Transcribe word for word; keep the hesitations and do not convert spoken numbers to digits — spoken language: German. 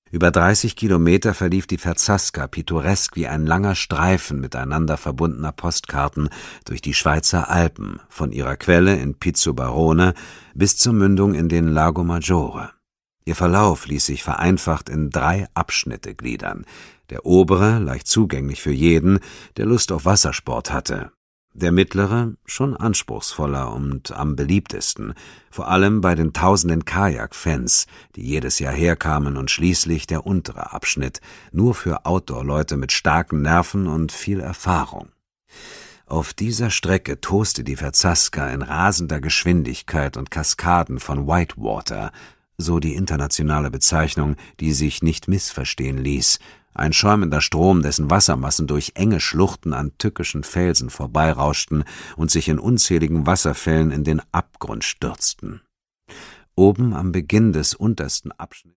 Über dreißig Kilometer verlief die Verzaska pittoresk wie ein langer Streifen miteinander verbundener Postkarten durch die Schweizer Alpen, von ihrer Quelle in Pizzo Barone bis zur Mündung in den Lago Maggiore. Ihr Verlauf ließ sich vereinfacht in drei Abschnitte gliedern. Der obere, leicht zugänglich für jeden, der Lust auf Wassersport hatte. Der mittlere, schon anspruchsvoller und am beliebtesten, vor allem bei den tausenden Kajak-Fans, die jedes Jahr herkamen, und schließlich der untere Abschnitt, nur für Outdoor-Leute mit starken Nerven und viel Erfahrung. Auf dieser Strecke toste die Verzaska in rasender Geschwindigkeit und Kaskaden von Whitewater, so die internationale Bezeichnung, die sich nicht missverstehen ließ, ein schäumender Strom, dessen Wassermassen durch enge Schluchten an tückischen Felsen vorbeirauschten und sich in unzähligen Wasserfällen in den Abgrund stürzten. Oben am Beginn des untersten Abschnitts